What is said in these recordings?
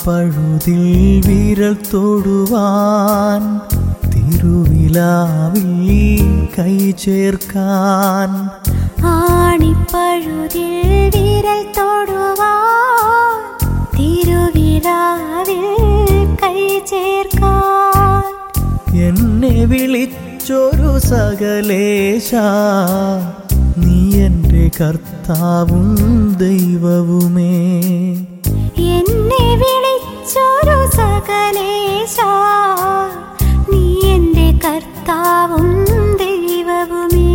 ആണിപ്പഴുതിൽ വിരൽ തൊടുവാൻ, തിരുവിലാവിൽ കൈ ചേർക്കാൻ. ആണിപ്പഴുതിൽ വിരൽ തൊടുവാൻ, തിരുവിലാവിൽ കൈ ചേർക്കാൻ. എന്നെ വിളിച്ചൊരു സകലേശ, നീ എൻ്റെ കർത്താവും ദൈവവുമേ. എന്നെ വിളിച്ചൊരു സകലേശ, നീ എൻ്റെ കർത്താവും ദൈവവുമേ.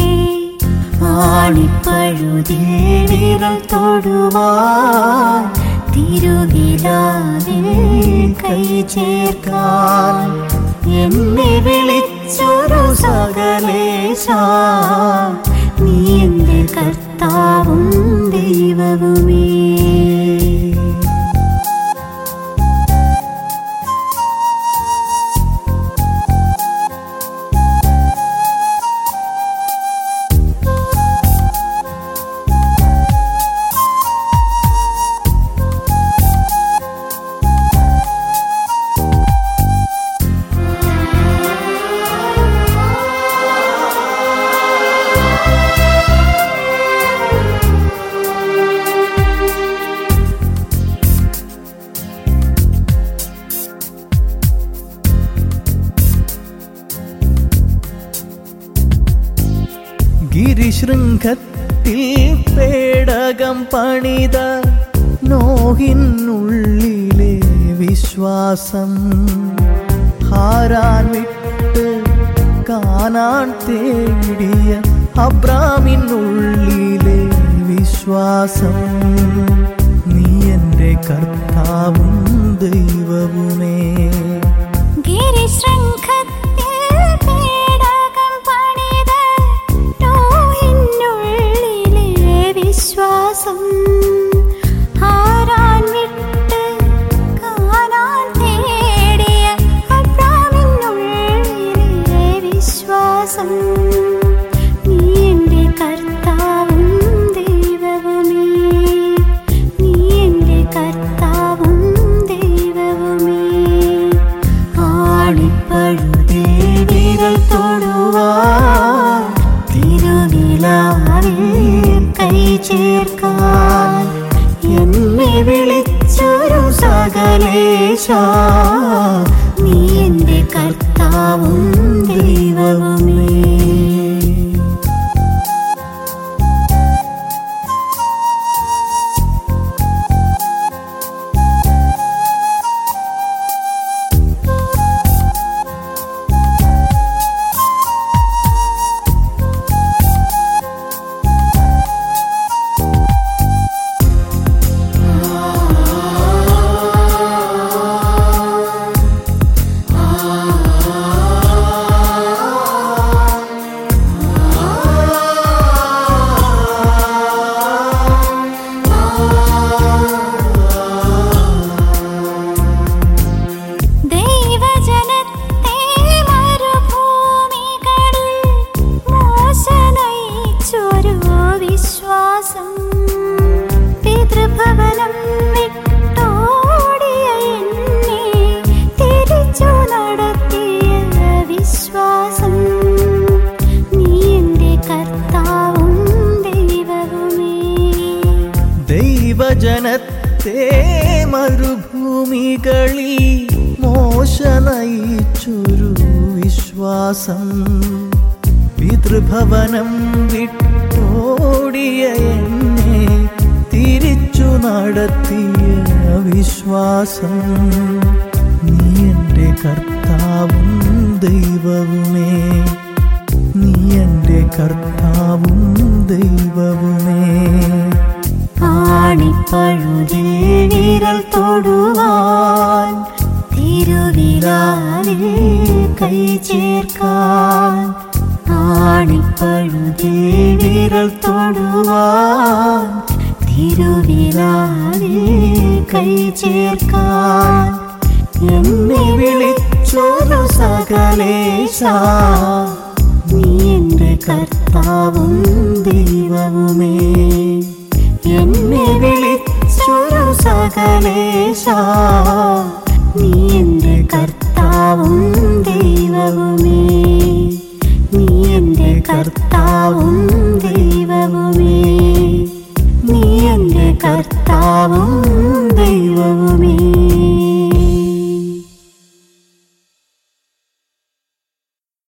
ആണിപ്പഴുതിൽ വിരൽ തൊടുവാൻ, തിരുവിലാവിൽ കൈ ചേർക്കാൻ. എന്നെ വിളിച്ചൊരു സകലേശ, നീ എൻ്റെ കർത്താവും ദൈവവുമേ. ഗിരിശൃംഖത്തിൽ പേടകം പണിത നോഹിനുള്ളിലെ വിശ്വാസം, ഹാരാൻ വിട്ട് കാനാൻ തേടിയ അബ്രാമിനുള്ളിലെ വിശ്വാസം. നീ എൻ്റെ കർത്താവും ദൈവവുമേ. ഹാരാൻ വിട്ട് കാനാൻ തേടിയ അബ്രാമിനുള്ളിലെ വിശ്വാസം. നീ എൻ്റെ കർത്താവും ദൈവവുമേ. നീ എൻ്റെ കർത്താവും ദൈവവുമേ. ആണിപ്പഴുതിൽ വിരൽ തൊടുവാൻ, തിരുവിലാവിൽ കൈ ചേർക്കാൻ. എന്നെ വിളിച്ചൊരു സകലേശ, നീ എൻ്റെ കർത്താവും ദൈവവുമേ. പിതൃഭവനം വിട്ടോടിയ എന്നെ തിരിച്ചു നടത്തിയ വിശ്വാസം. നീ എൻ്റെ കർത്താവും ദൈവവുമേ. ദൈവജനത്തെ മരുഭൂമികളിൽ മോശ നയിച്ചൊരു വിശ്വാസം, പിതൃഭവനം വിട്ടോടിയ എന്നെ തിരിച്ചു നടത്തിയ വിശ്വാസം. നീ എൻ്റെ കർത്താവും ദൈവവുമേ. നീ എൻ്റെ കർത്താവും ദൈവവുമേ. ആണിപ്പഴുതിൽ വിരൽ തൊടുവാൻ, തിരുവിലാവിൽ കൈ ചേർക്കാൻ. ആണിപ്പഴുതിൽ വിരൽ തൊടുവാൻ, തിരുവിലാവിൽ കൈ ചേർക്കാൻ. എന്നെ വിളിച്ചൊരു സകലേശ, നീ എൻ്റെ കർത്താവും ദൈവവുമേ. എന്നെ വിളിച്ചൊരു സകലേശ നീ എൻ്റെ കർത്താവും ദൈവവുമേ നീ എൻ്റെ കർത്താവും ദൈവവുമേ നീ എൻ്റെ കർത്താവും